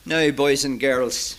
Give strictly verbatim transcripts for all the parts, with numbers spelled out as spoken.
Now, boys and girls,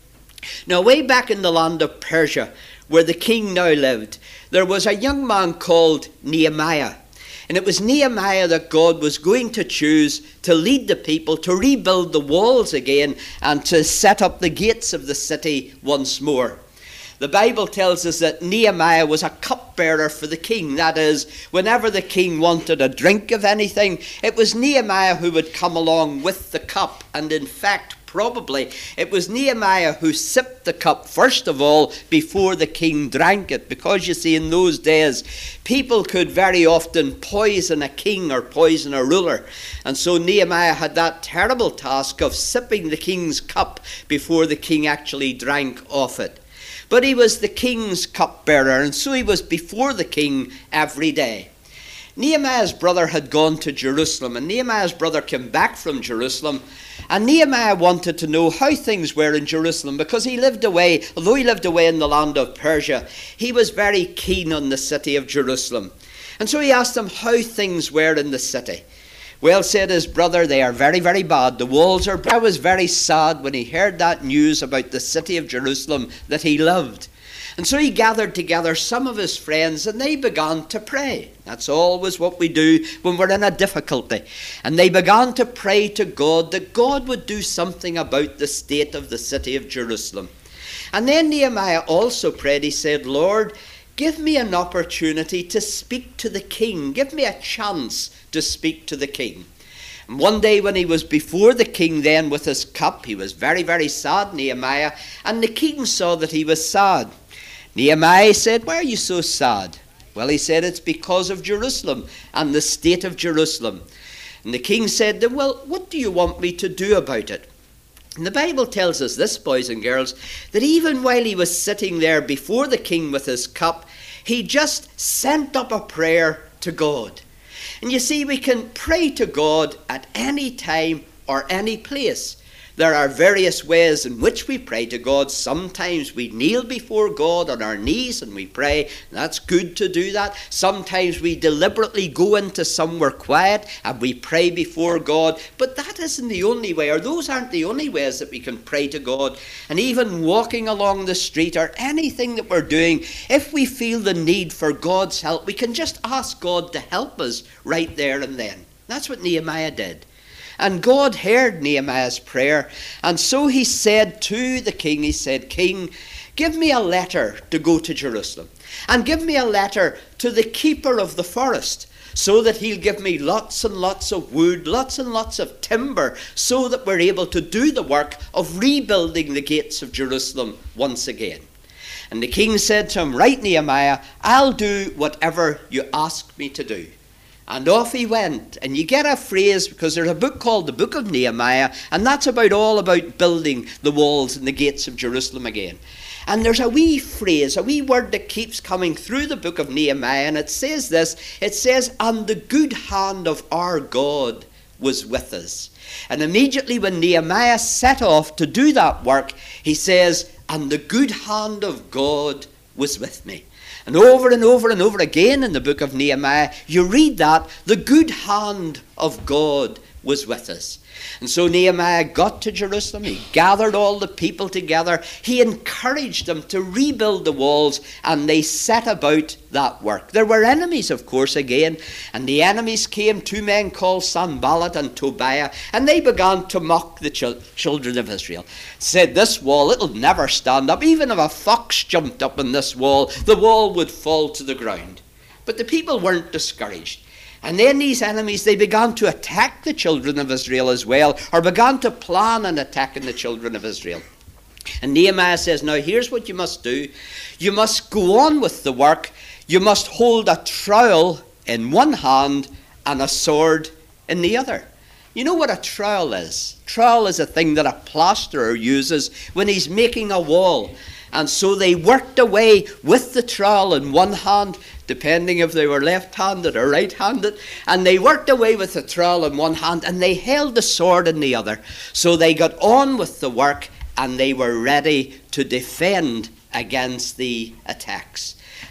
now way back in the land of Persia, where the king now lived, there was a young man called Nehemiah. And it was Nehemiah that God was going to choose to lead the people to rebuild the walls again and to set up the gates of the city once more. The Bible tells us that Nehemiah was a cupbearer for the king. That is, whenever the king wanted a drink of anything, it was Nehemiah who would come along with the cup. And in fact, probably it was Nehemiah who sipped the cup first of all before the king drank it. Because you see, in those days, people could very often poison a king or poison a ruler. And so Nehemiah had that terrible task of sipping the king's cup before the king actually drank off it. But he was the king's cupbearer, and so he was before the king every day. Nehemiah's brother had gone to Jerusalem, and Nehemiah's brother came back from Jerusalem, and Nehemiah wanted to know how things were in Jerusalem, because he lived away, although he lived away in the land of Persia, he was very keen on the city of Jerusalem. And so he asked him how things were in the city. Well, said his brother, they are very, very bad. The walls are... I was very sad when he heard that news about the city of Jerusalem that he loved. And so he gathered together some of his friends and they began to pray. That's always what we do when we're in a difficulty. And they began to pray to God that God would do something about the state of the city of Jerusalem. And then Nehemiah also prayed. He said, Lord, give me an opportunity to speak to the king. Give me a chance to speak to the king. And one day when he was before the king then with his cup, he was very, very sad, Nehemiah, and the king saw that he was sad. Nehemiah said, why are you so sad? Well, he said, it's because of Jerusalem and the state of Jerusalem. And the king said to him, well, what do you want me to do about it? And the Bible tells us this, boys and girls, that even while he was sitting there before the king with his cup, he just sent up a prayer to God. And you see, we can pray to God at any time or any place. There are various ways in which we pray to God. Sometimes we kneel before God on our knees and we pray. That's good to do that. Sometimes we deliberately go into somewhere quiet and we pray before God. But that isn't the only way, or those aren't the only ways that we can pray to God. And even walking along the street or anything that we're doing, if we feel the need for God's help, we can just ask God to help us right there and then. That's what Nehemiah did. And God heard Nehemiah's prayer. And so he said to the king, he said, King, give me a letter to go to Jerusalem. And give me a letter to the keeper of the forest, so that he'll give me lots and lots of wood, lots and lots of timber, so that we're able to do the work of rebuilding the gates of Jerusalem once again. And the king said to him, right, Nehemiah, I'll do whatever you ask me to do. And off he went. And you get a phrase, because there's a book called the Book of Nehemiah, and that's about all about building the walls and the gates of Jerusalem again. And there's a wee phrase, a wee word that keeps coming through the book of Nehemiah, and it says this, it says, and the good hand of our God was with us. And immediately when Nehemiah set off to do that work, he says, and the good hand of God was with me. And over and over and over again in the book of Nehemiah, you read that the good hand of God was with us. And so Nehemiah got to Jerusalem. He gathered all the people together. He encouraged them to rebuild the walls, and they set about that work. There were enemies, of course, again. And the enemies came, two men called Sanballat and Tobiah, and they began to mock the ch- children of Israel. Said, this wall, it'll never stand up. Even if a fox jumped up on this wall, the wall would fall to the ground. But the people weren't discouraged. And then these enemies, they began to attack the children of Israel as well, or began to plan an attack on the children of Israel. And Nehemiah says, now here's what you must do. You must go on with the work. You must hold a trowel in one hand and a sword in the other. You know what a trowel is? Trowel is a thing that a plasterer uses when he's making a wall. And so they worked away with the trowel in one hand, depending if they were left-handed or right-handed. And they worked away with the trowel in one hand, and they held the sword in the other. So they got on with the work, and they were ready to defend against the attacks.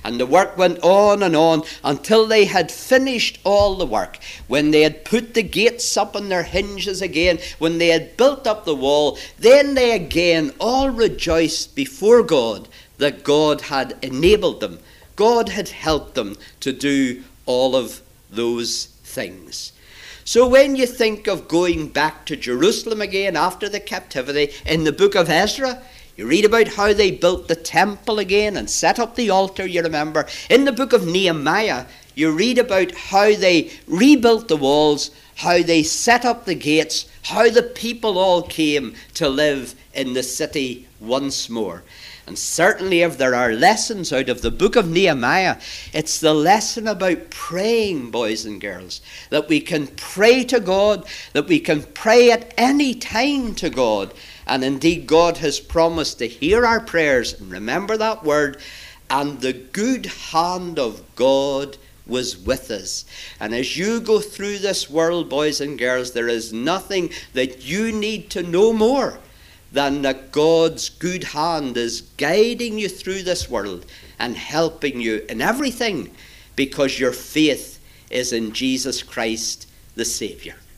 And the work went on and on until they had finished all the work. When they had put the gates up on their hinges again, when they had built up the wall, then they again all rejoiced before God that God had enabled them. God had helped them to do all of those things. So when you think of going back to Jerusalem again after the captivity, in the book of Ezra, you read about how they built the temple again and set up the altar, you remember. In the book of Nehemiah, you read about how they rebuilt the walls, how they set up the gates, how the people all came to live in the city once more. And certainly if there are lessons out of the book of Nehemiah, it's the lesson about praying, boys and girls. That we can pray to God, that we can pray at any time to God. And indeed God has promised to hear our prayers. And remember that word, and the good hand of God was with us. And as you go through this world, boys and girls, there is nothing that you need to know more than that God's good hand is guiding you through this world and helping you in everything, because your faith is in Jesus Christ the Saviour.